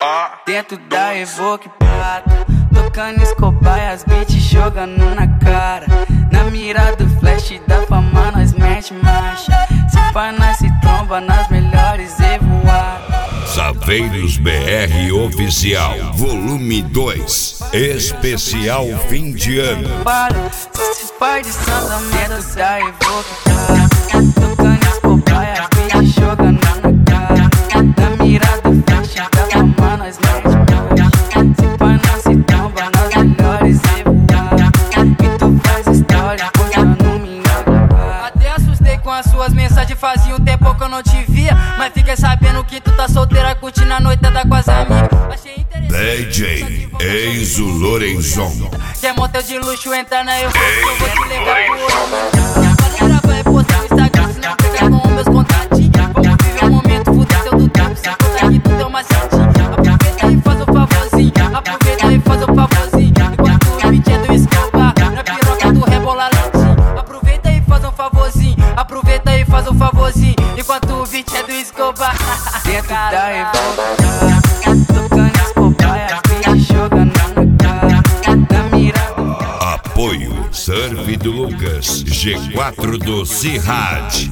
Dentro da Evoque Prata, tocando Escobar e as beats jogando na cara. Na mira do flash da fama nós mete marcha. Se pá nós se tromba nas melhores e voar. Saveiros BR Oficial, volume 2, especial fim de ano. Se pai de Santa Merda da Evoque Prata, tocando Escobar e as beats jogando na cara. Na mira do flash da fama nós mete marcha. Se pá nós se tromba nas melhores e voar. E tu faz história contando minha cara. Até assustei com as suas mensagens, fazia um tempo que eu não te via. Mas fiquei sabendo que tu tá solteira, curtindo a noitada com as amigas. Achei interessante. DJ Enzo Lorenzon. Quer motel de luxo, entra na eu vou te levar pro outro. Galera vai postar no Instagram, se não pegar com meus contatinhos. Vamos viver o momento, fuder teu do tempo. Se contar que tudo é uma setinha. Aproveita e faz o favorzinho, aproveita e faz o favorzinho. Enquanto o beat é do Escobar, na piroca do rebola lentinho. Aproveita e faz um favorzinho, aproveita e faz um favorzinho. Enquanto o beat é do Escobar. Dentro da Evoque, tocando Escobar e as beats jogando na cara. Na mira do Apoio Surf do Lucas, G4 do Cirrad,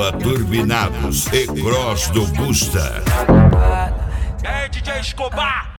@Turbinados e Cross do Busta. Escobar. É DJ Escobar.